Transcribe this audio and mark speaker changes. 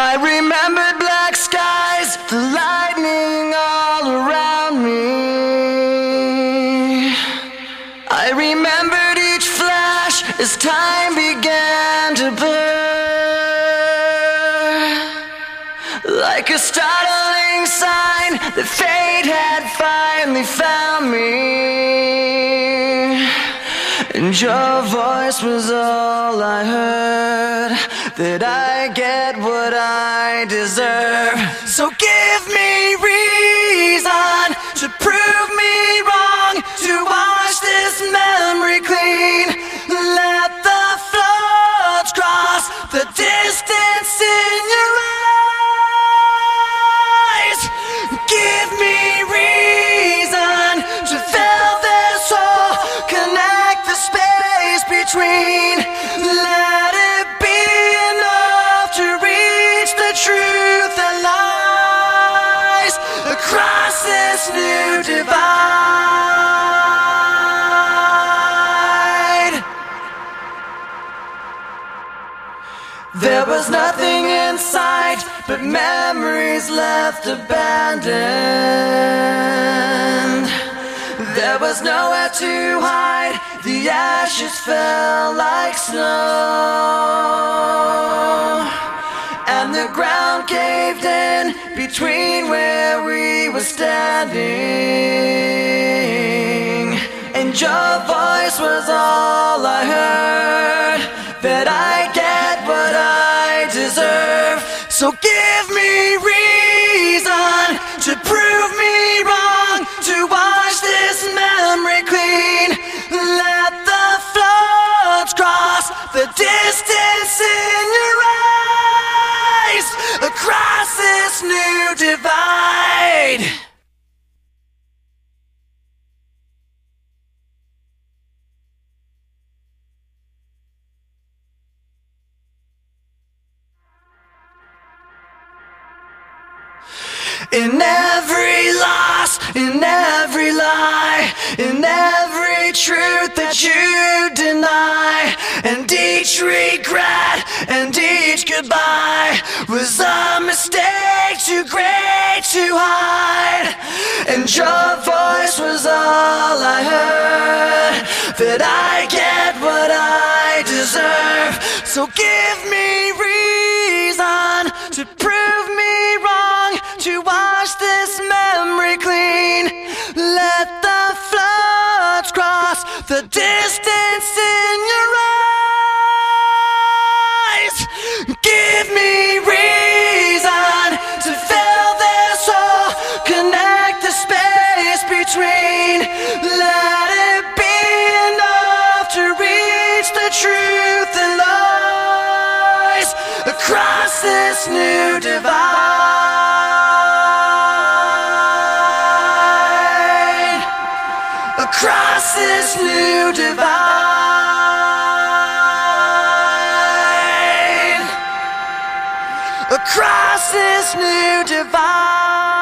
Speaker 1: I remembered black skies, the lightning all around me. I remembered each flash as time began to blur, like a startling sign that fate had finally found me. And your voice was all I heard, that I get what I deserve. So give me reason to prove me wrong, to wash this memory clean. Let the floods cross the distance in your eyes. Give me reason to fill this hole, connect the space between. Let it be enough to reach the truth that lies across this new divide. There was nothing in sight but memories left abandoned. There was nowhere to hide, the ashes fell like snow, and the ground caved in between where we were standing. And your voice was all I heard, that I get what I deserve. So give me reason to prove me wrong, to wash this memory clean. Let the floods cross the distance in your eyes across this new divide. In every loss, in every lie, in every truth that you deny, and each regret and each goodbye was a mistake too great to hide. And your voice was all I heard, that I get what I deserve. So give me reason to prove me wrong, to wash this memory clean. Let the floods cross the distance in your eyes. Give me reason to fill this hole, connect the space between. Let it be enough to reach the truth that lies across this new divide. Across this new divide. Across this new divide.